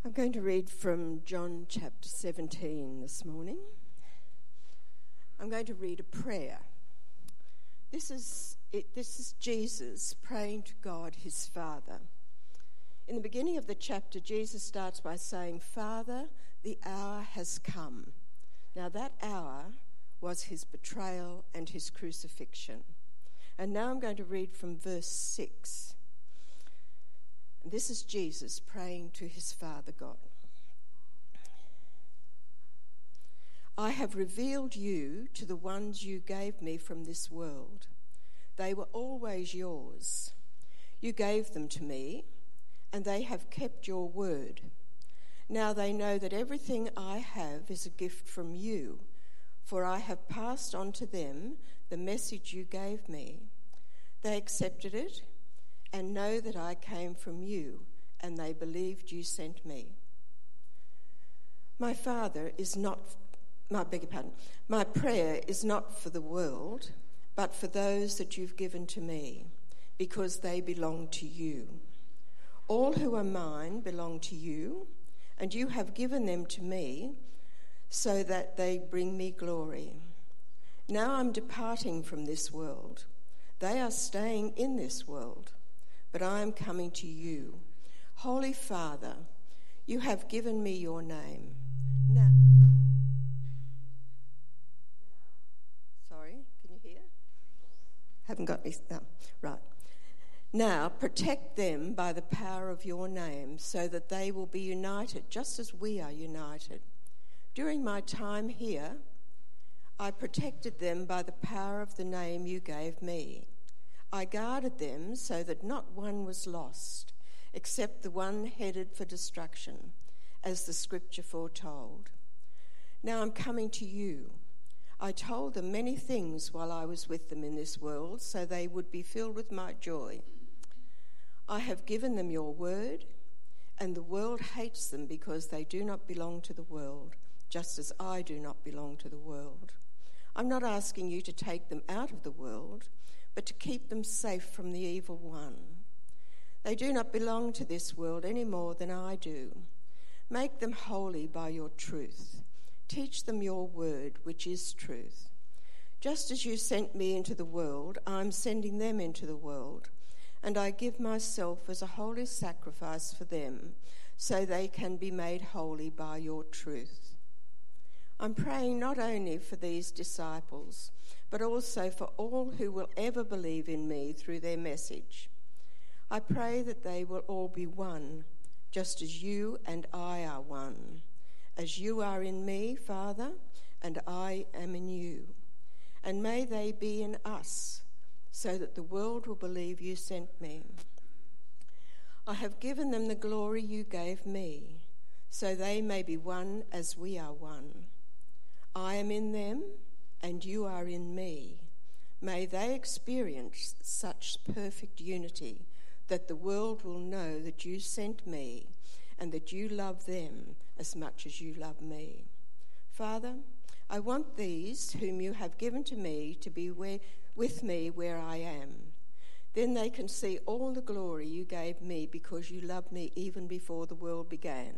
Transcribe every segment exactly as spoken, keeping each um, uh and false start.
I'm going to read from John chapter seventeen this morning. I'm going to read a prayer. This is it, this is Jesus praying to God, his Father. In the beginning of the chapter, Jesus starts by saying, "Father, the hour has come." Now that hour was his betrayal and his crucifixion. And now I'm going to read from verse six. And this is Jesus praying to his Father God. "I have revealed you to the ones you gave me from this world. They were always yours. You gave them to me, and they have kept your word. Now they know that everything I have is a gift from you, for I have passed on to them the message you gave me. They accepted it and know that I came from you, and they believed you sent me. My Father is not, my beg your pardon, my prayer is not for the world, but for those that you've given to me, because they belong to you. All who are mine belong to you, and you have given them to me so that they bring me glory. Now I'm departing from this world. They are staying in this world, but I am coming to you. Holy Father, you have given me your name. Now, sorry, can you hear? Haven't got me, no, right. Now protect them by the power of your name so that they will be united just as we are united. During my time here, I protected them by the power of the name you gave me. I guarded them so that not one was lost, except the one headed for destruction, as the scripture foretold. Now I'm coming to you. I told them many things while I was with them in this world, so they would be filled with my joy. I have given them your word, and the world hates them because they do not belong to the world, just as I do not belong to the world. I'm not asking you to take them out of the world, but to keep them safe from the evil one. They do not belong to this world any more than I do. Make them holy by your truth. Teach them your word, which is truth. Just as you sent me into the world, I'm sending them into the world, and I give myself as a holy sacrifice for them, so they can be made holy by your truth. I'm praying not only for these disciples, but also for all who will ever believe in me through their message. I pray that they will all be one, just as you and I are one, as you are in me, Father, and I am in you. And may they be in us, so that the world will believe you sent me. I have given them the glory you gave me, so they may be one as we are one. I am in them, and you are in me. May they experience such perfect unity that the world will know that you sent me and that you love them as much as you love me. Father, I want these whom you have given to me to be where, with me where I am. Then they can see all the glory you gave me because you loved me even before the world began.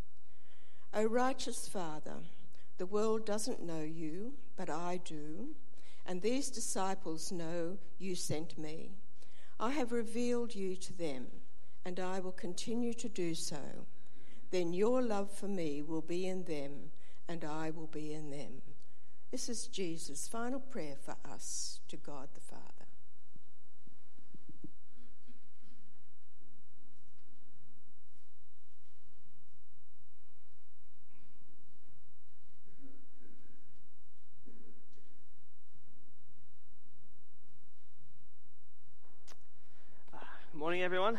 O righteous Father, the world doesn't know you, but I do, and these disciples know you sent me. I have revealed you to them, and I will continue to do so. Then your love for me will be in them, and I will be in them. This is Jesus' final prayer for us to God the Father. Good morning, everyone.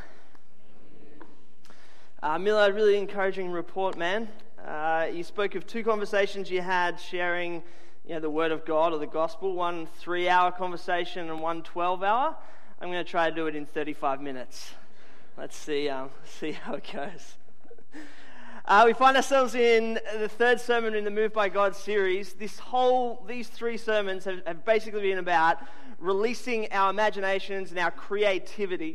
Uh, Miller, really encouraging report, man. Uh, you spoke of two conversations you had sharing, you know, the Word of God or the Gospel. One three-hour conversation and one twelve-hour. I'm going to try to do it in thirty-five minutes. Let's see, um, see how it goes. Uh, we find ourselves in the third sermon in the Moved by God series. This whole, these three sermons have, have basically been about releasing our imaginations and our creativity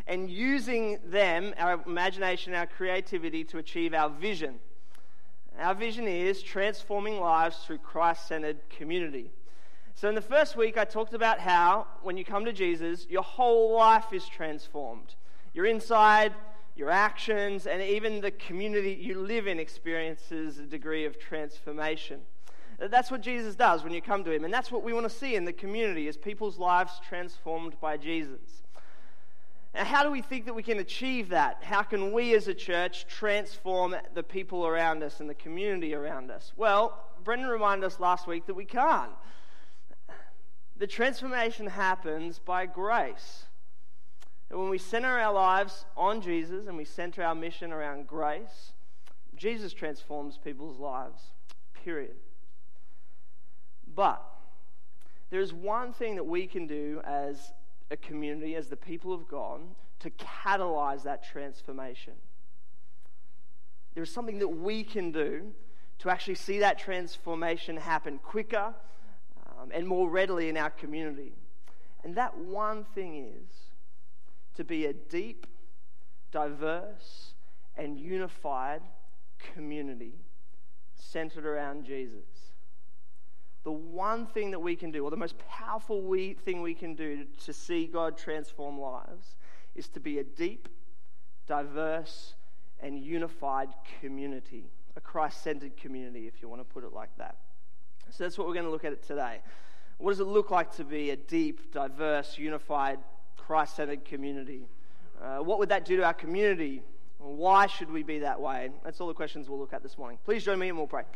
and using them, our imagination, our creativity, to achieve our vision. Our vision is transforming lives through Christ-centered community. So in the first week, I talked about how when you come to Jesus, your whole life is transformed. Your inside, your actions, and even the community you live in experiences a degree of transformation. That's what Jesus does when you come to him, and that's what we want to see in the community, is people's lives transformed by Jesus. Now, how do we think that we can achieve that? How can we as a church transform the people around us and the community around us? Well, Brendan reminded us last week that we can't. The transformation happens by grace. And when we center our lives on Jesus and we center our mission around grace, Jesus transforms people's lives, period. But there is one thing that we can do as a community, as the people of God, to catalyze that transformation. There's something that we can do to actually see that transformation happen quicker um, and more readily in our community. And that one thing is to be a deep, diverse, and unified community centered around Jesus. The one thing that we can do, or the most powerful we, thing we can do to see God transform lives, is to be a deep, diverse, and unified community, a Christ-centered community, if you want to put it like that. So that's what we're going to look at it today. What does it look like to be a deep, diverse, unified, Christ-centered community? Uh, what would that do to our community? Why should we be that way? That's all the questions we'll look at this morning. Please join me and we'll pray.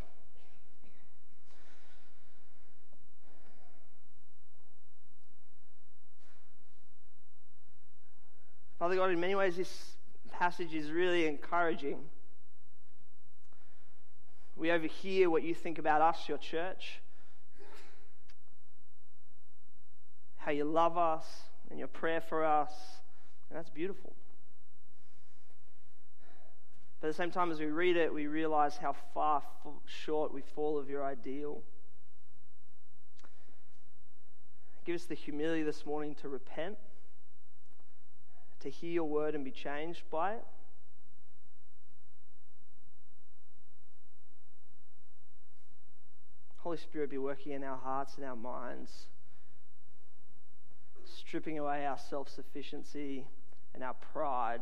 Father God, in many ways this passage is really encouraging. We overhear what you think about us, your church, how you love us and your prayer for us, and that's beautiful. But at the same time as we read it, we realize how far short we fall of your ideal. Give us the humility this morning to repent, to hear your word and be changed by it. Holy Spirit, be working in our hearts and our minds, stripping away our self-sufficiency and our pride.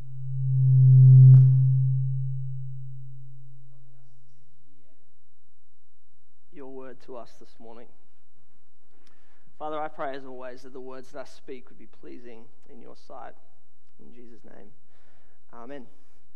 Your word to us this morning. Father, I pray as always that the words that I speak would be pleasing in your sight. In Jesus' name, amen.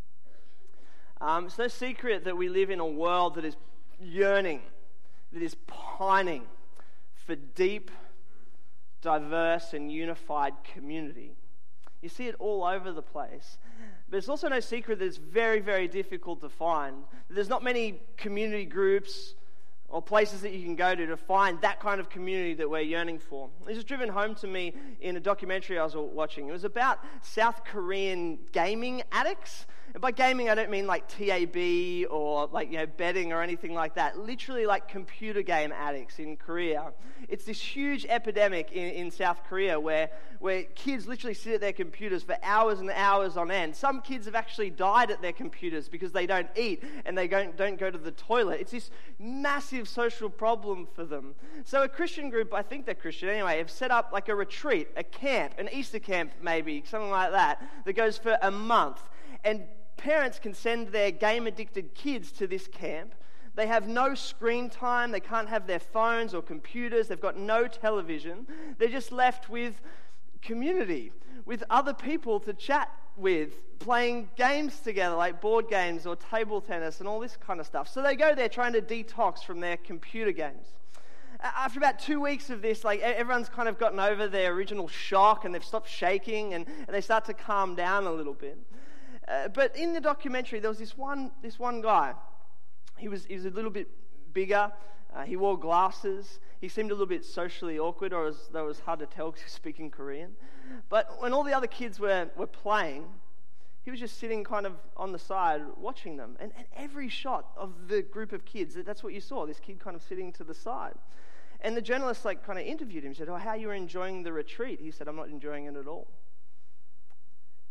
Um, it's no secret that we live in a world that is yearning, that is pining for deep, diverse, and unified community. You see it all over the place. But it's also no secret that it's very, very difficult to find. There's not many community groups or places that you can go to to find that kind of community that we're yearning for. This was driven home to me in a documentary I was watching. It was about South Korean gaming addicts. And by gaming, I don't mean like T A B or like, you know, betting or anything like that. Literally like computer game addicts in Korea. It's this huge epidemic in, in South Korea where, where kids literally sit at their computers for hours and hours on end. Some kids have actually died at their computers because they don't eat and they don't, don't go to the toilet. It's this massive social problem for them. So a Christian group, I think they're Christian anyway, have set up like a retreat, a camp, an Easter camp maybe, something like that, that goes for a month. And parents can send their game-addicted kids to this camp. They have no screen time. They can't have their phones or computers. They've got no television. They're just left with community, with other people to chat with, playing games together like board games or table tennis and all this kind of stuff. So they go there trying to detox from their computer games. After about two weeks of this, like everyone's kind of gotten over their original shock and they've stopped shaking and, and they start to calm down a little bit. Uh, but in the documentary, there was this one this one guy. He was he was a little bit bigger. Uh, he wore glasses. He seemed a little bit socially awkward, or as though it was hard to tell because he was speaking Korean. But when all the other kids were, were playing, he was just sitting kind of on the side watching them. And, and every shot of the group of kids, that's what you saw, this kid kind of sitting to the side. And the journalist like kind of interviewed him. He said, "Oh, how you were enjoying the retreat?" He said, "I'm not enjoying it at all."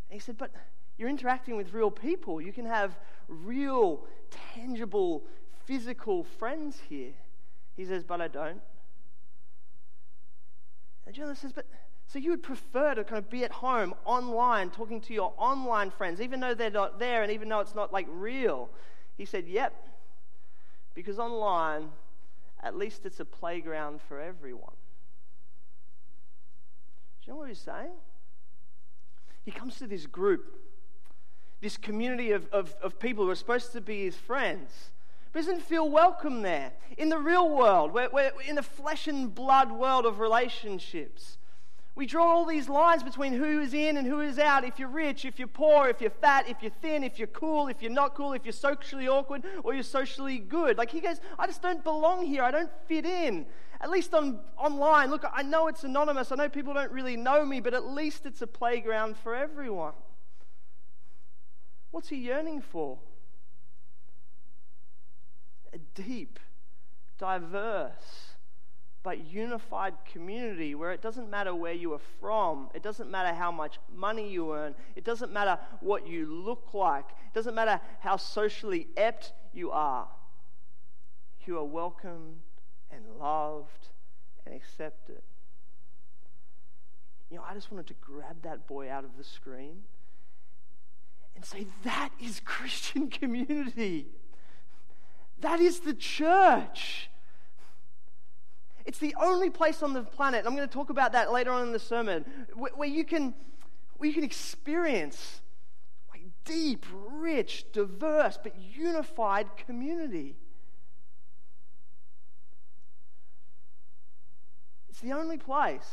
And he said, but you're interacting with real people. You can have real, tangible, physical friends here. He says, but I don't. And Jonah says, but so you would prefer to kind of be at home online, talking to your online friends, even though they're not there and even though it's not like real. He said, yep, because online, at least it's a playground for everyone. Do you know what he's saying? He comes to this group, this community of, of, of people who are supposed to be his friends, but doesn't feel welcome there. In the real world, we're, we're in the flesh and blood world of relationships. We draw all these lines between who is in and who is out. If you're rich, if you're poor, if you're fat, if you're thin, if you're cool, if you're not cool, if you're socially awkward or you're socially good. Like he goes, I just don't belong here. I don't fit in. At least on online, look, I know it's anonymous. I know people don't really know me, but at least it's a playground for everyone. What's he yearning for? A deep, diverse, but unified community where it doesn't matter where you are from, it doesn't matter how much money you earn, it doesn't matter what you look like, it doesn't matter how socially apt you are. You are welcomed and loved and accepted. You know, I just wanted to grab that boy out of the screen and say, that is Christian community. That is the church. It's the only place on the planet, and I'm going to talk about that later on in the sermon, where, where you can where you can experience like deep, rich, diverse, but unified community. It's the only place.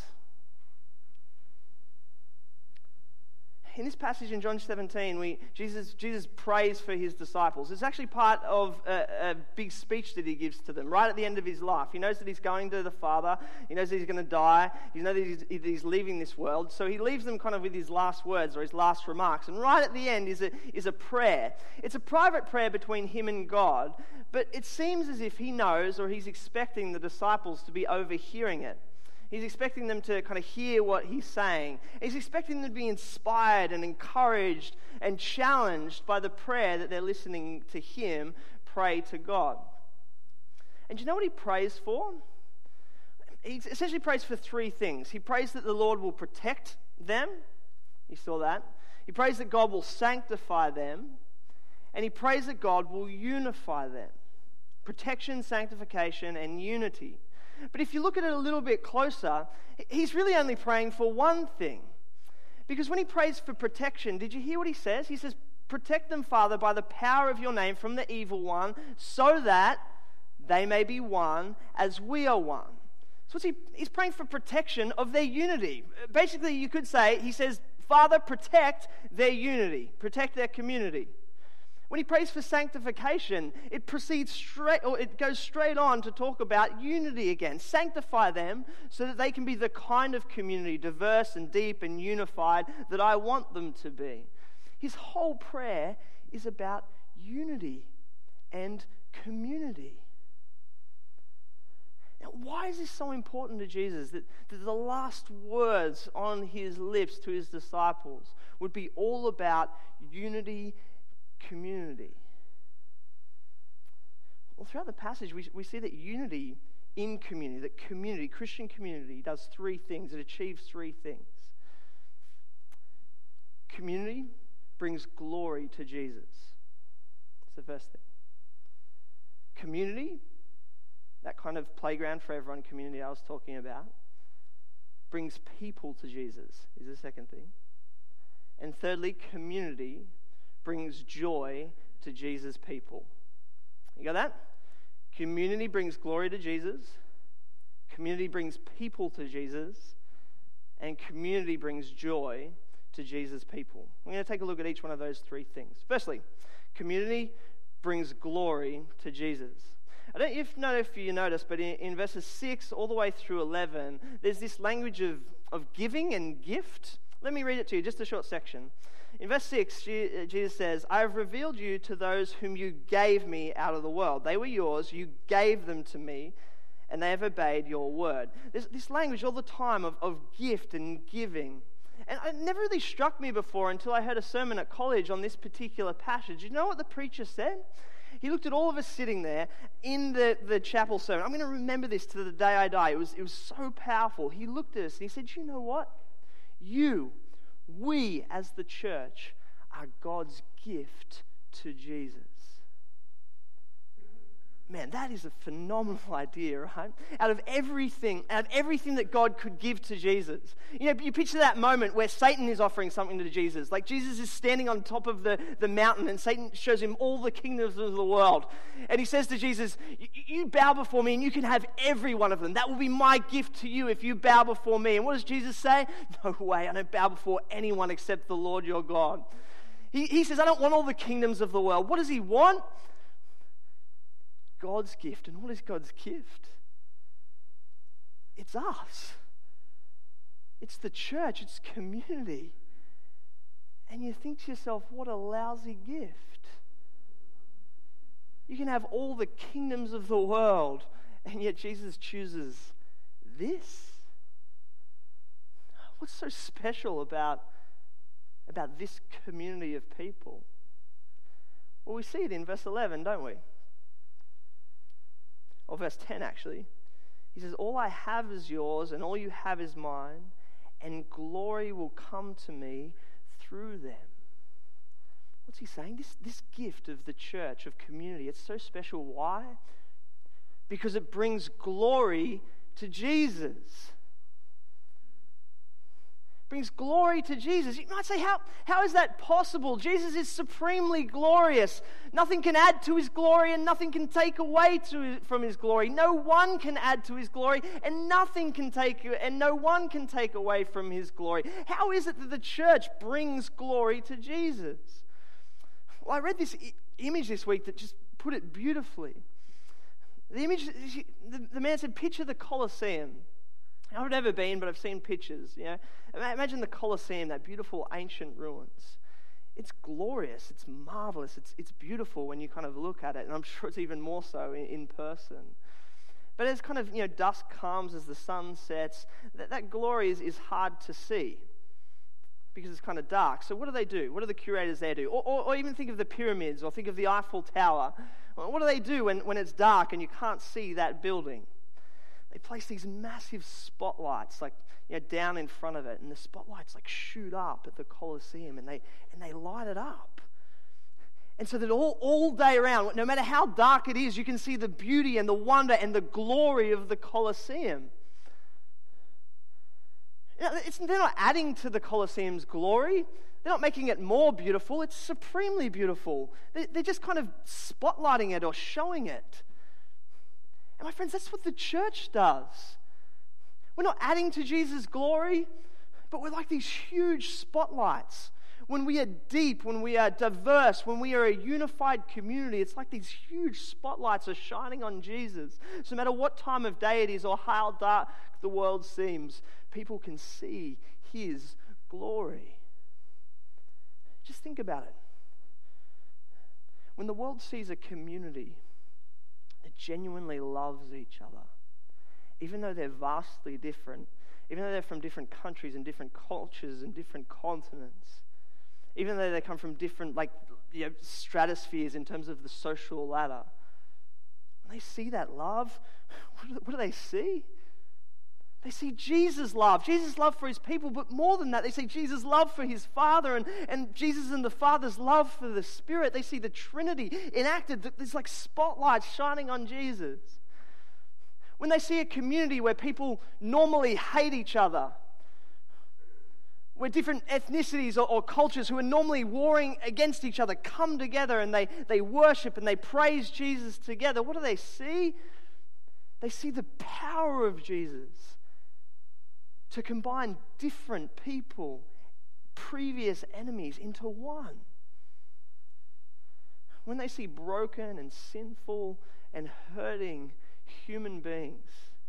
In this passage in John seventeen, we, Jesus, Jesus prays for his disciples. It's actually part of a, a big speech that he gives to them right at the end of his life. He knows that he's going to the Father. He knows that he's going to die. He knows that he's, he's leaving this world. So he leaves them kind of with his last words or his last remarks. And right at the end is a, is a prayer. It's a private prayer between him and God, but it seems as if he knows or he's expecting the disciples to be overhearing it. He's expecting them to kind of hear what he's saying. He's expecting them to be inspired and encouraged and challenged by the prayer that they're listening to him pray to God. And do you know what he prays for? He essentially prays for three things. He prays that the Lord will protect them. You saw that. He prays that God will sanctify them. And he prays that God will unify them. Protection, sanctification, and unity. But if you look at it a little bit closer, he's really only praying for one thing. Because when he prays for protection, did you hear what he says? He says, protect them, Father, by the power of your name from the evil one, so that they may be one as we are one. So what's he, he's praying for protection of their unity. Basically, you could say, he says, Father, protect their unity, protect their community. When he prays for sanctification, it proceeds straight, or it goes straight on to talk about unity again. Sanctify them so that they can be the kind of community, diverse and deep and unified, that I want them to be. His whole prayer is about unity and community. Now, why is this so important to Jesus that, that the last words on his lips to his disciples would be all about unity community? Well, throughout the passage, we, we see that unity in community, that community, Christian community, does three things. It achieves three things. Community brings glory to Jesus. That's the first thing. Community, that kind of playground for everyone community I was talking about, brings people to Jesus, is the second thing. And thirdly, community brings joy to Jesus' people. You got that? Community brings glory to Jesus. Community brings people to Jesus. And community brings joy to Jesus' people. We're going to take a look at each one of those three things. Firstly, community brings glory to Jesus. I don't if, know if you noticed, but in, in verses six all the way through eleven, there's this language of, of giving and gift. Let me read it to you, just a short section. In verse six, Jesus says, I have revealed you to those whom you gave me out of the world. They were yours, you gave them to me, and they have obeyed your word. There's this language all the time of, of gift and giving. And it never really struck me before until I heard a sermon at college on this particular passage. You know what the preacher said? He looked at all of us sitting there in the, the chapel sermon. I'm going to remember this to the day I die. It was, it was so powerful. He looked at us and he said, you know what? You, we as the church, are God's gift to Jesus. Man, that is a phenomenal idea, right? Out of everything, out of everything that God could give to Jesus. You know, you picture that moment where Satan is offering something to Jesus. Like Jesus is standing on top of the, the mountain and Satan shows him all the kingdoms of the world. And he says to Jesus, you bow before me and you can have every one of them. That will be my gift to you if you bow before me. And what does Jesus say? No way, I don't bow before anyone except the Lord your God. He, he says, I don't want all the kingdoms of the world. What does he want? God's gift. And what is God's gift? It's us. It's the church. It's community. And you think to yourself, what a lousy gift. You can have all the kingdoms of the world, and yet Jesus chooses this. What's so special about, about this community of people? Well, we see it in verse eleven, don't we? Or verse ten, actually. He says, all I have is yours, and all you have is mine, and glory will come to me through them. What's he saying? This, this gift of the church, of community, it's so special. Why? Because it brings glory to Jesus. Brings glory to Jesus. You might say, how, how is that possible? Jesus is supremely glorious. Nothing can add to his glory and nothing can take away to, from his glory. No one can add to his glory and nothing can take and no one can take away from his glory. How is it that the church brings glory to Jesus? Well, I read this I- image this week that just put it beautifully. The image, the, the man said, picture the Colosseum. I've never been, but I've seen pictures. You know, imagine the Colosseum, that beautiful ancient ruins. It's glorious. It's marvelous. It's it's beautiful when you kind of look at it, and I'm sure it's even more so in, in person. But as kind of you know dusk comes, as the sun sets, that, that glory is, is hard to see because it's kind of dark. So what do they do? What do the curators there do? Or, or, or even think of the pyramids, or think of the Eiffel Tower. What do they do when, when it's dark and you can't see that building? They place these massive spotlights, like you know, down in front of it, and the spotlights like shoot up at the Colosseum, and they and they light it up, and so that all all day around, no matter how dark it is, you can see the beauty and the wonder and the glory of the Colosseum. You know, it's, they're not adding to the Colosseum's glory. They're not making it more beautiful. It's supremely beautiful. They, they're just kind of spotlighting it or showing it. And my friends, that's what the church does. We're not adding to Jesus' glory, but we're like these huge spotlights. When we are deep, when we are diverse, when we are a unified community, it's like these huge spotlights are shining on Jesus. So no matter what time of day it is or how dark the world seems, people can see his glory. Just think about it. When the world sees a community that genuinely loves each other, even though they're vastly different, even though they're from different countries and different cultures and different continents, even though they come from different like you know, stratospheres in terms of the social ladder, when they see that love, what do, what do they see? They see Jesus' love, Jesus' love for his people, but more than that, they see Jesus' love for his Father and, and Jesus and the Father's love for the Spirit. They see the Trinity enacted, there's like spotlights shining on Jesus. When they see a community where people normally hate each other, where different ethnicities or, or cultures who are normally warring against each other come together and they, they worship and they praise Jesus together, what do they see? They see the power of Jesus to combine different people, previous enemies, into one. When they see broken and sinful and hurting human beings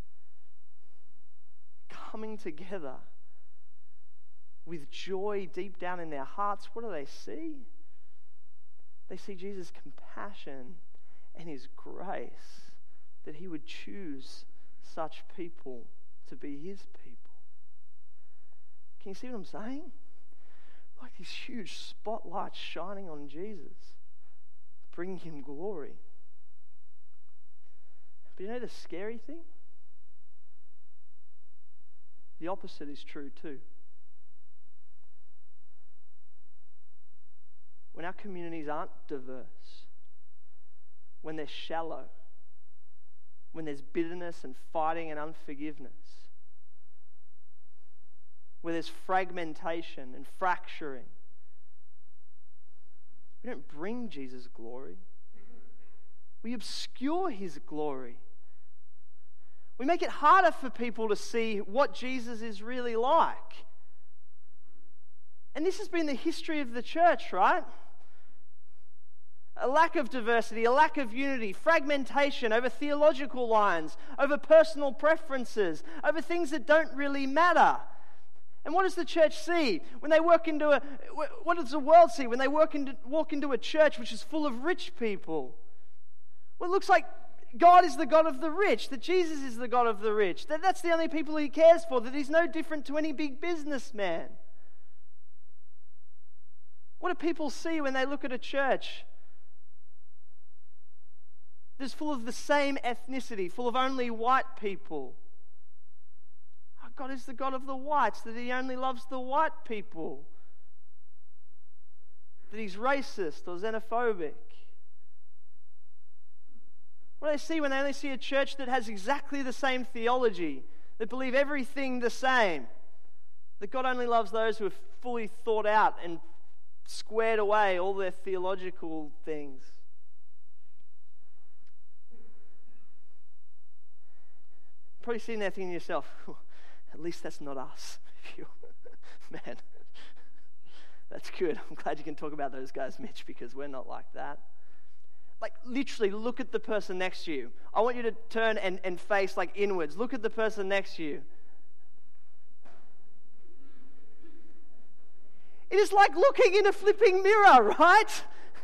coming together with joy deep down in their hearts, what do they see? They see Jesus' compassion and his grace, that he would choose such people to be his people. Can you see what I'm saying? Like these huge spotlights shining on Jesus, bringing him glory. But you know the scary thing? The opposite is true too. When our communities aren't diverse, when they're shallow, when there's bitterness and fighting and unforgiveness, where there's fragmentation and fracturing, we don't bring Jesus glory. We obscure his glory. We make it harder for people to see what Jesus is really like. And this has been the history of the church, right? A lack of diversity, a lack of unity, fragmentation over theological lines, over personal preferences, over things that don't really matter. And what does the church see? When they walk into a, what does the world see when they walk into, walk into a church which is full of rich people? Well, it looks like God is the God of the rich, that Jesus is the God of the rich, that that's the only people he cares for, that he's no different to any big businessman. What do people see when they look at a church that's full of the same ethnicity, full of only white people? Oh, God is the God of the whites, that he only loves the white people, that he's racist or xenophobic. What do they see when they only see a church that has exactly the same theology, that believe everything the same, that God only loves those who have fully thought out and squared away all their theological things? You're probably sitting there thinking to yourself, at least that's not us. Man, that's good. I'm glad you can talk about those guys, Mitch, because we're not like that. Like, literally, look at the person next to you. I want you to turn and, and face, like, inwards. Look at the person next to you. It is like looking in a flipping mirror, right?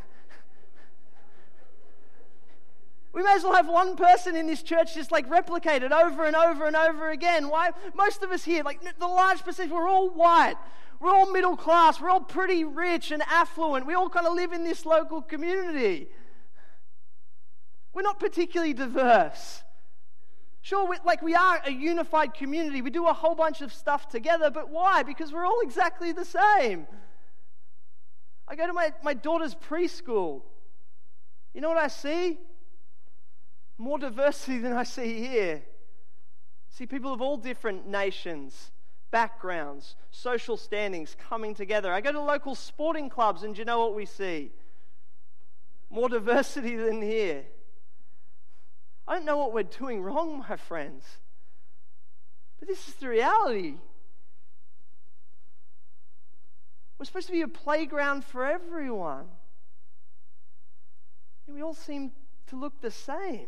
We may as well have one person in this church just, like, replicated over and over and over again. Why? Most of us here, like, the large percentage, we're all white. We're all middle class. We're all pretty rich and affluent. We all kind of live in this local community. We're not particularly diverse. Sure, we, like we are a unified community. We do a whole bunch of stuff together, but why? Because we're all exactly the same. I go to my, my daughter's preschool. You know what I see? More diversity than I see here. I see people of all different nations, backgrounds, social standings coming together. I go to local sporting clubs, and do you know what we see? More diversity than here. I don't know what we're doing wrong, my friends. But this is the reality. We're supposed to be a playground for everyone. And we all seem to look the same.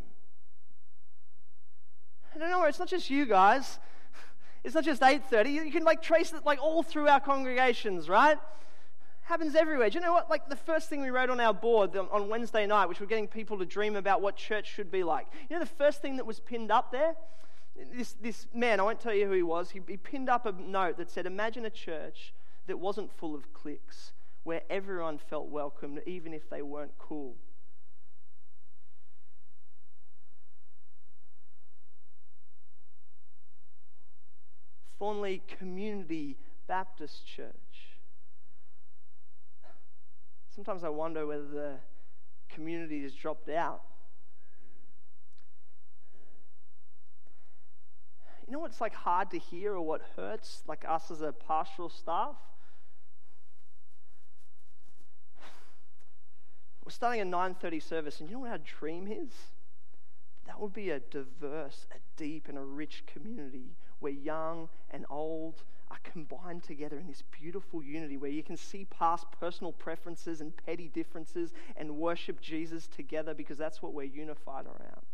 I don't know, it's not just you guys. It's not just eight thirty. You can like trace it like all through our congregations, right? Happens everywhere. Do you know what? Like the first thing we wrote on our board on Wednesday night, which we're getting people to dream about what church should be like. You know the first thing that was pinned up there? This this man, I won't tell you who he was, he, he pinned up a note that said, imagine a church that wasn't full of cliques, where everyone felt welcome, even if they weren't cool. Thornley Community Baptist Church. Sometimes I wonder whether the community has dropped out. You know what's like hard to hear or what hurts, like us as a pastoral staff? We're starting a nine thirty service, and you know what our dream is? That would be a diverse, a deep, and a rich community where young and old are combined together in this beautiful unity where you can see past personal preferences and petty differences and worship Jesus together, because that's what we're unified around.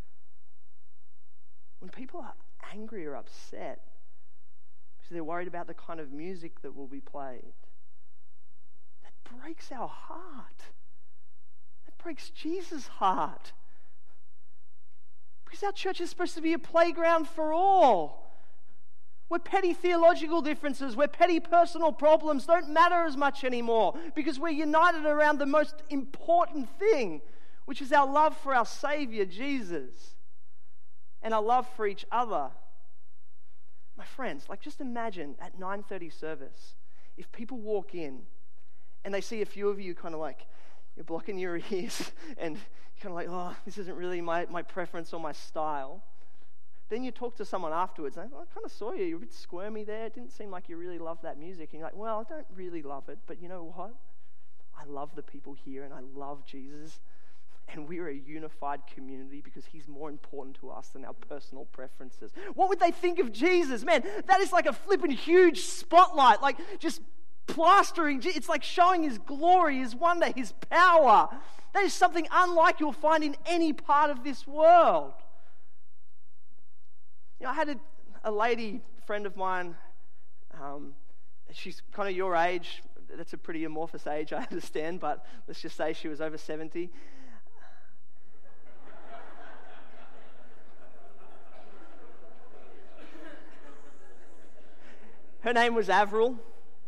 When people are angry or upset because they're worried about the kind of music that will be played, that breaks our heart. That breaks Jesus' heart. Because our church is supposed to be a playground for all. where petty theological differences, where petty personal problems don't matter as much anymore because we're united around the most important thing, which is our love for our Savior, Jesus, and our love for each other. My friends, like just imagine at nine thirty service, if people walk in and they see a few of you kind of like, you're blocking your ears and you're kind of like, oh, this isn't really my, my preference or my style. Then you talk to someone afterwards, and they, oh, I kind of saw you, you're a bit squirmy there, it didn't seem like you really loved that music. And you're like, well, I don't really love it, but you know what? I love the people here and I love Jesus. And we're a unified community because he's more important to us than our personal preferences. What would they think of Jesus? Man, that is like a flippin' huge spotlight, like just plastering. It's like showing his glory, his wonder, his power. That is something unlike you'll find in any part of this world. You know, I had a, a lady friend of mine, um, she's kind of your age. That's a pretty amorphous age, I understand, but let's just say she was over seventy. Her name was Avril,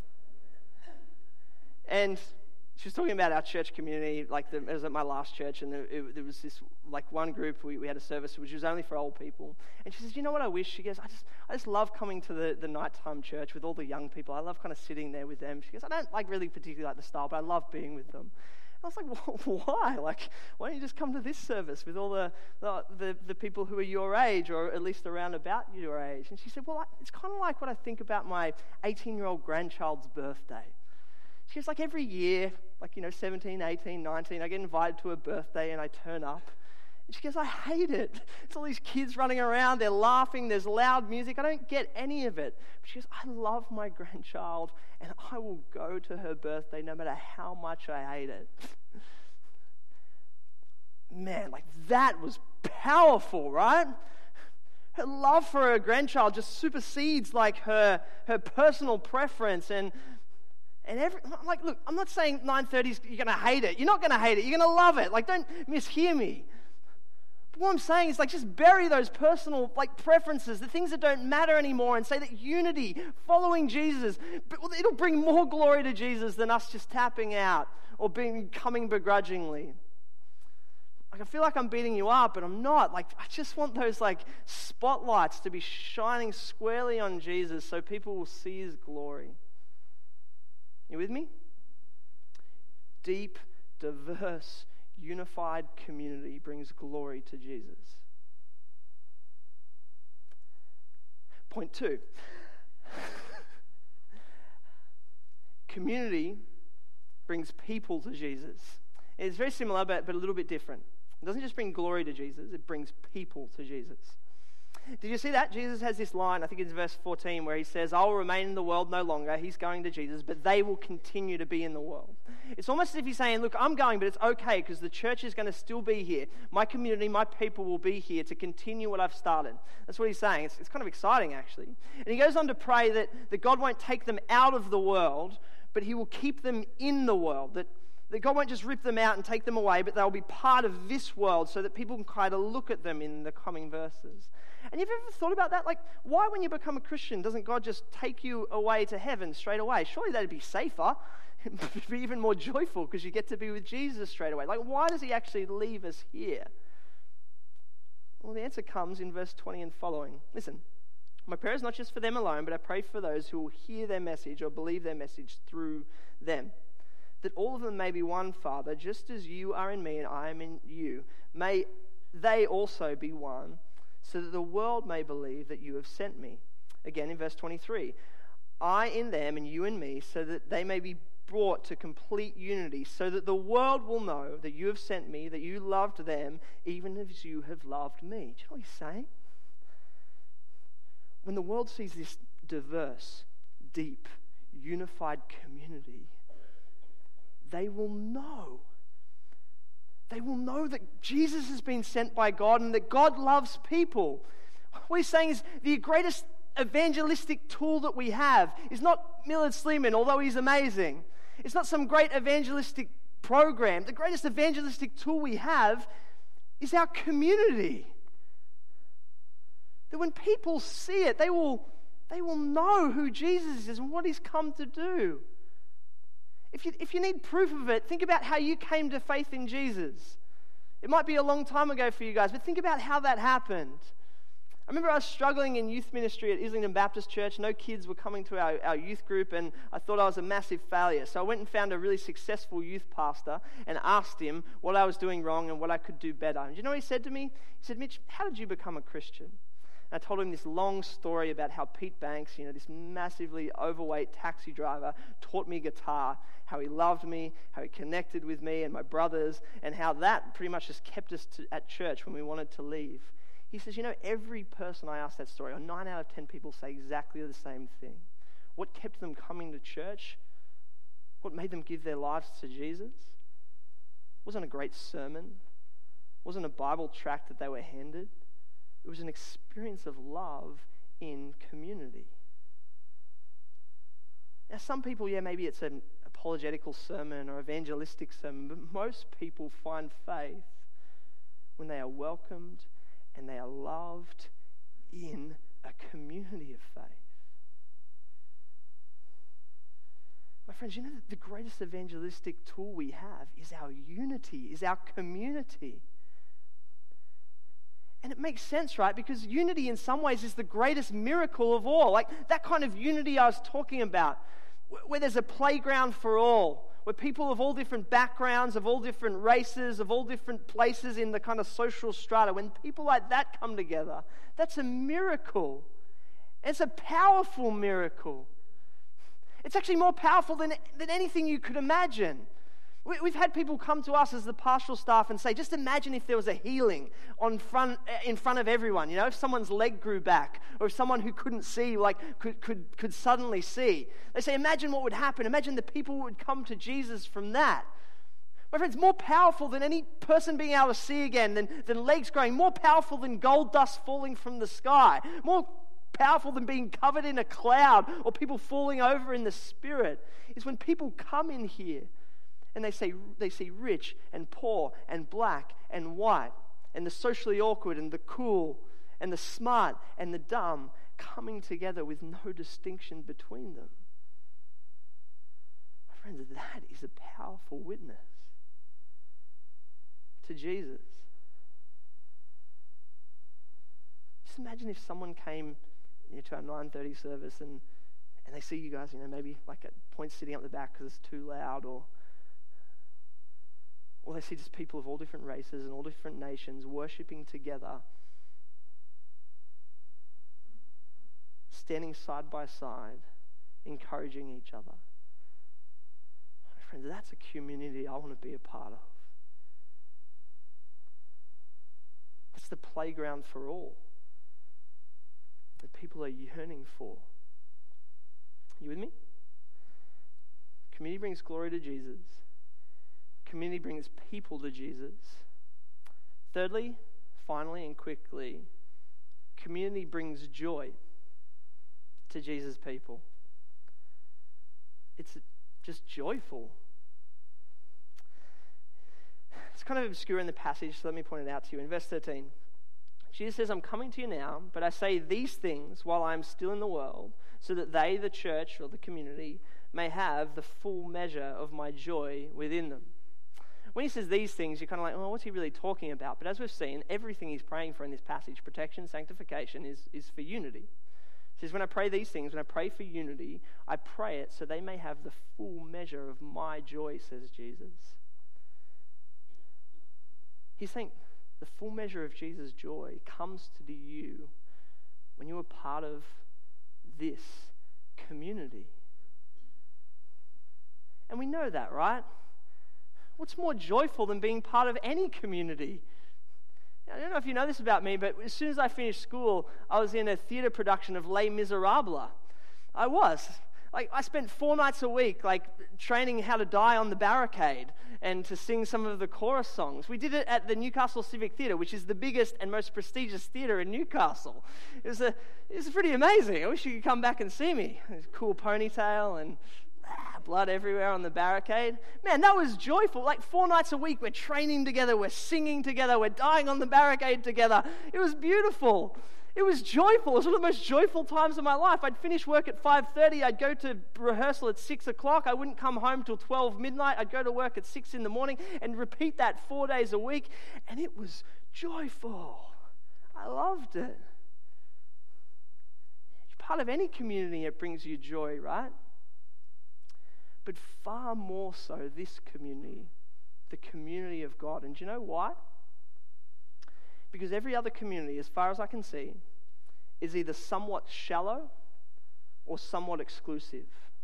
and she was talking about our church community, like the, it was at my last church, and there, it, there was this, like one group, we, we had a service which was only for old people, and she says, you know what I wish? She goes, I just I just love coming to the, the nighttime church with all the young people. I love kind of sitting there with them. She goes, I don't like really particularly like the style, but I love being with them. I was like, well, why? Like, why don't you just come to this service with all the, the the the people who are your age, or at least around about your age? And she said, well, it's kind of like what I think about my eighteen-year-old grandchild's birthday. She goes, like every year, like, you know, seventeen, eighteen, nineteen, I get invited to a birthday and I turn up. And she goes, I hate it. It's all these kids running around, they're laughing, there's loud music. I don't get any of it. But she goes, I love my grandchild and I will go to her birthday no matter how much I hate it. Man, like that was powerful, right? Her love for her grandchild just supersedes like her, her personal preference and And every, like, look, I'm not saying nine thirty is you're going to hate it. You're not going to hate it. You're going to love it. Like, don't mishear me. But what I'm saying is, like, just bury those personal, like, preferences, the things that don't matter anymore, and say that unity, following Jesus, it'll bring more glory to Jesus than us just tapping out or being coming begrudgingly. Like, I feel like I'm beating you up, but I'm not. Like, I just want those, like, spotlights to be shining squarely on Jesus so people will see his glory. You with me? Deep, diverse, unified community brings glory to Jesus. Point two. Community brings people to Jesus. It's very similar, but, but a little bit different. It doesn't just bring glory to Jesus, it brings people to Jesus. Did you see that? Jesus has this line, I think it's verse fourteen, where he says, I will remain in the world no longer. He's going to Jesus, but they will continue to be in the world. It's almost as if he's saying, look, I'm going, but it's okay because the church is going to still be here. My community, my people will be here to continue what I've started. That's what he's saying. It's, it's kind of exciting, actually. And he goes on to pray that, that God won't take them out of the world, but he will keep them in the world. That That God won't just rip them out and take them away, but they'll be part of this world so that people can kind of look at them in the coming verses. And you've ever thought about that? Like, why when you become a Christian, doesn't God just take you away to heaven straight away? Surely that'd be safer. It'd be even more joyful because you get to be with Jesus straight away. Like, why does he actually leave us here? Well, the answer comes in verse twenty and following. Listen, my prayer is not just for them alone, but I pray for those who will hear their message or believe their message through them. That all of them may be one, Father, just as you are in me and I am in you. May they also be one, so that the world may believe that you have sent me. Again, in verse twenty-three, I in them and you in me, so that they may be brought to complete unity, so that the world will know that you have sent me, that you loved them, even as you have loved me. Do you know what he's saying? When the world sees this diverse, deep, unified community, they will know. They will know that Jesus has been sent by God and that God loves people. What he's saying is the greatest evangelistic tool that we have is not Millard Sleeman, although he's amazing. It's not some great evangelistic program. The greatest evangelistic tool we have is our community. That when people see it, they will They will know who Jesus is and what he's come to do. If you, if you need proof of it, think about how you came to faith in Jesus. It might be a long time ago for you guys, but think about how that happened. I remember I was struggling in youth ministry at Islington Baptist Church. No kids were coming to our, our youth group, and I thought I was a massive failure. So I went and found a really successful youth pastor and asked him what I was doing wrong and what I could do better. And do you know what he said to me? He said, "Mitch, how did you become a Christian?" And I told him this long story about how Pete Banks, you know, this massively overweight taxi driver, taught me guitar, how he loved me, how he connected with me and my brothers, and how that pretty much just kept us to, at church when we wanted to leave. He says, you know, every person I ask that story, or nine out of ten people say exactly the same thing. What kept them coming to church? What made them give their lives to Jesus? It wasn't a great sermon. It wasn't a Bible tract that they were handed. It was an experience of love in community. Now, some people, yeah, maybe it's an apologetical sermon or evangelistic sermon, but most people find faith when they are welcomed and they are loved in a community of faith. My friends, you know that the greatest evangelistic tool we have is our unity, is our community. And it makes sense, right? Because unity in some ways is the greatest miracle of all. Like that kind of unity I was talking about, where there's a playground for all, where people of all different backgrounds, of all different races, of all different places in the kind of social strata, when people like that come together, that's a miracle. It's a powerful miracle. It's actually more powerful than, than anything you could imagine. We, we've had people come to us as the pastoral staff and say, just imagine if there was a healing on front, in front of everyone. You know, if someone's leg grew back, or if someone who couldn't see, like, could, could, could suddenly see. They say, imagine what would happen. Imagine the people would come to Jesus from that. My friends, more powerful than any person being able to see again, than, than legs growing, more powerful than gold dust falling from the sky, more powerful than being covered in a cloud or people falling over in the Spirit, is when people come in here and they say they see rich and poor and black and white and the socially awkward and the cool and the smart and the dumb coming together with no distinction between them. My friends, that is a powerful witness to Jesus. Just imagine if someone came, you know, to our nine thirty service and, and they see you guys, you know, maybe like at points sitting up the back because it's too loud, or or they see just people of all different races and all different nations worshiping together, standing side by side, encouraging each other. My friends, that's a community I want to be a part of. It's the playground for all that people are yearning for. You with me? Community brings glory to Jesus. Community brings people to Jesus. Thirdly, finally, and quickly, community brings joy to Jesus' people. It's just joyful. It's kind of obscure in the passage, so let me point it out to you. In verse thirteen, Jesus says, I'm coming to you now, but I say these things while I am still in the world, so that they, the church or the community, may have the full measure of my joy within them. When he says these things, you're kind of like, oh, what's he really talking about? But as we've seen, everything he's praying for in this passage, protection, sanctification, is, is for unity. He says, when I pray these things, when I pray for unity, I pray it so they may have the full measure of my joy, says Jesus. He's saying the full measure of Jesus' joy comes to you when you are part of this community. And we know that, right? What's more joyful than being part of any community? I don't know if you know this about me, but as soon as I finished school, I was in a theatre production of Les Miserables. I was. Like, I spent four nights a week, like, training how to die on the barricade and to sing some of the chorus songs. We did it at the Newcastle Civic Theatre, which is the biggest and most prestigious theatre in Newcastle. It was a, it was pretty amazing. I wish you could come back and see me. It was a cool ponytail and ah, blood everywhere on the barricade. Man, that was joyful. Like, four nights a week, we're training together, we're singing together, we're dying on the barricade together. It was beautiful. it was joyful. It was one of the most joyful times of my life. I'd finish work at five thirty. I'd go to rehearsal at six o'clock. I wouldn't come home till twelve midnight. I'd go to work at six in the morning and repeat that four days a week. And it was joyful. I loved it. You're part of any community, it brings you joy, right? But far more so this community, the community of God. And do you know why? Because every other community, as far as I can see, is either somewhat shallow or somewhat exclusive.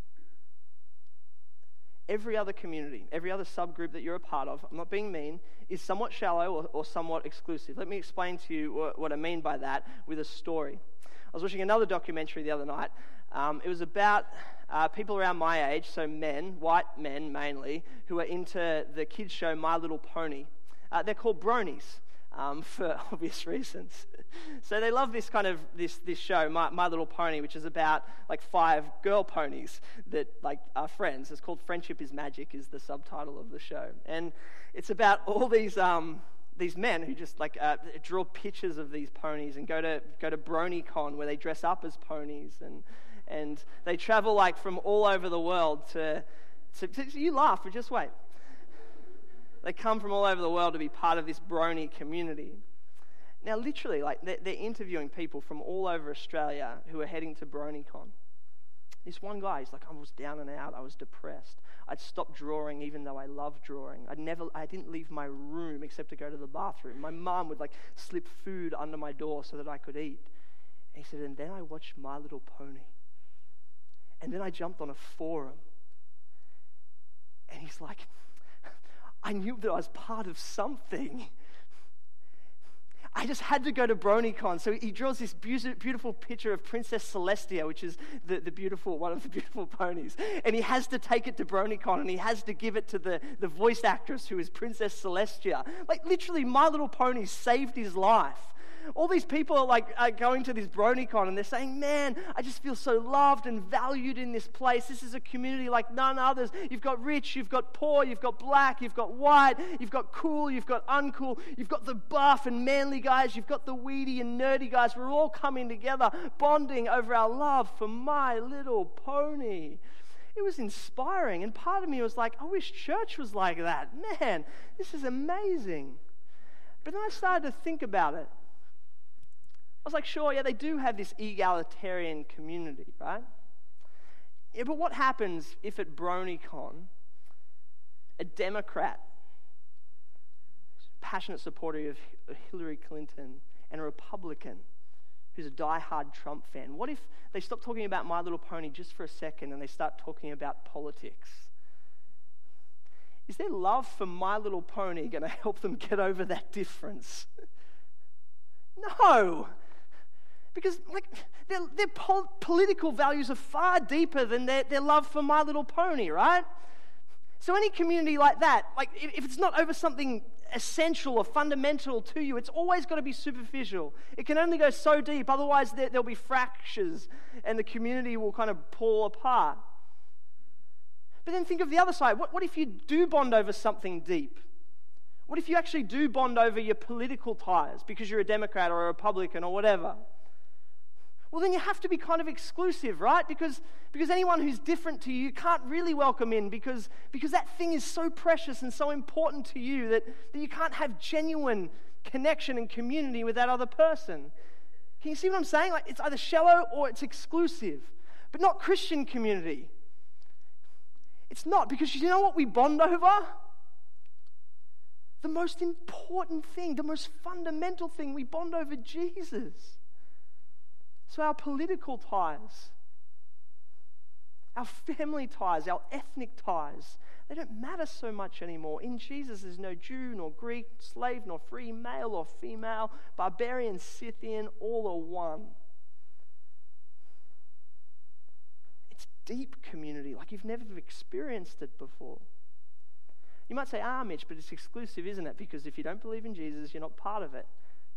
Every other community, every other subgroup that you're a part of, I'm not being mean, is somewhat shallow or, or somewhat exclusive. Let me explain to you what, what I mean by that with a story. I was watching another documentary the other night. Um, it was about uh, people around my age, so men, white men mainly, who are into the kids show My Little Pony. Uh, they're called bronies. Um, for obvious reasons. So they love this kind of, this this show, My, My Little Pony, which is about like five girl ponies that like are friends. It's called Friendship is Magic is the subtitle of the show. And it's about all these um, these men who just like uh, draw pictures of these ponies and go to go to BronyCon where they dress up as ponies and and they travel like from all over the world to, to, to you laugh, but just wait. They come from all over the world to be part of this brony community. Now, literally, like they're, they're interviewing people from all over Australia who are heading to BronyCon. This one guy, he's like, I was down and out. I was depressed. I'd stopped drawing, even though I love drawing. I'd never, I didn't leave my room except to go to the bathroom. My mum would like slip food under my door so that I could eat. And he said, and then I watched My Little Pony, and then I jumped on a forum. And he's like, I knew that I was part of something. I just had to go to BronyCon. So he draws this beautiful picture of Princess Celestia, which is the, the beautiful, one of the beautiful ponies. And he has to take it to BronyCon, and he has to give it to the, the voice actress who is Princess Celestia. Like literally, My Little Pony saved his life. All these people are like are going to this BronyCon and they're saying, man, I just feel so loved and valued in this place. This is a community like none others. You've got rich, you've got poor, you've got black, you've got white, you've got cool, you've got uncool, you've got the buff and manly guys, you've got the weedy and nerdy guys. We're all coming together, bonding over our love for My Little Pony. It was inspiring, and part of me was like, I wish church was like that. Man, this is amazing. But then I started to think about it. I was like, sure, yeah, they do have this egalitarian community, right? Yeah, but what happens if at BronyCon, a Democrat, passionate supporter of Hillary Clinton, and a Republican who's a diehard Trump fan, what if they stop talking about My Little Pony just for a second and they start talking about politics? Is their love for My Little Pony going to help them get over that difference? No. Because like their, their pol- political values are far deeper than their, their love for My Little Pony, right? So any community like that, like if, if it's not over something essential or fundamental to you, it's always got to be superficial. It can only go so deep, otherwise there, there'll be fractures and the community will kind of pull apart. But then think of the other side. What, what if you do bond over something deep? What if you actually do bond over your political ties because you're a Democrat or a Republican or whatever? Well, then you have to be kind of exclusive, right? Because, because anyone who's different to you, you can't really welcome in because, because that thing is so precious and so important to you that, that you can't have genuine connection and community with that other person. Can you see what I'm saying? Like it's either shallow or it's exclusive, but not Christian community. It's not, because you know what we bond over? The most important thing, the most fundamental thing, we bond over Jesus. So our political ties, our family ties, our ethnic ties, they don't matter so much anymore. In Jesus, there's no Jew nor Greek, slave nor free, male or female, barbarian, Scythian, all are one. It's deep community, like you've never experienced it before. You might say, ah, Mitch, but it's exclusive, isn't it? Because if you don't believe in Jesus, you're not part of it.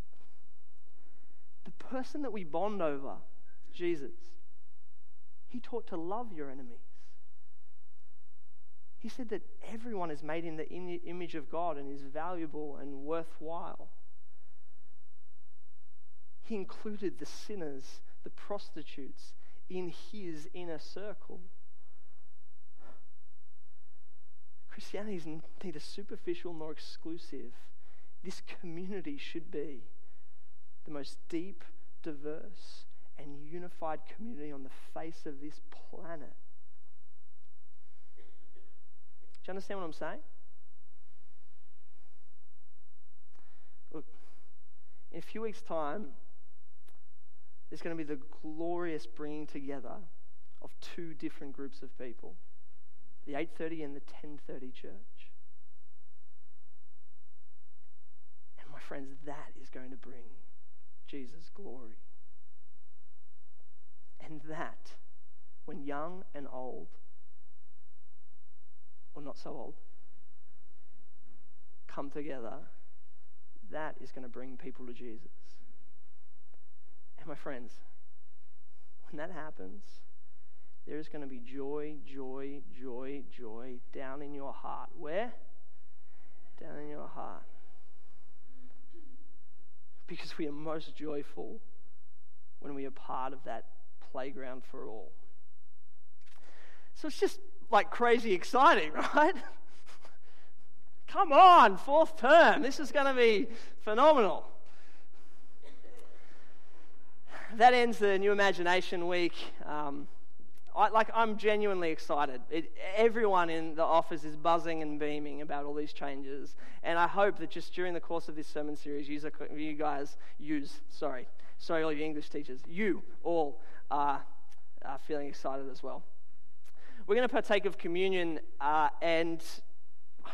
The person that we bond over, Jesus, he taught to love your enemies. He said that everyone is made in the image of God and is valuable and worthwhile. He included the sinners, the prostitutes, in his inner circle. Christianity is neither superficial nor exclusive. This community should be the most deep, diverse, and unified community on the face of this planet. Do you understand what I'm saying? Look, in a few weeks' time, there's going to be the glorious bringing together of two different groups of people, the eight thirty and the ten thirty church. And my friends, that is going to bring Jesus glory. And that, when young and old, or not so old, come together, that is going to bring people to Jesus. And my friends, when that happens, there is going to be joy, joy, joy, joy down in your heart. Where? Down in your heart. Because we are most joyful when we are part of that playground for all. So it's just like crazy exciting, right? Come on, fourth term. This is going to be phenomenal. That ends the New Imagination Week. Um, I, like, I'm genuinely excited. It, everyone in the office is buzzing and beaming about all these changes. And I hope that just during the course of this sermon series, you, you guys use, sorry, sorry all you English teachers, you all are, are feeling excited as well. We're going to partake of communion, uh, and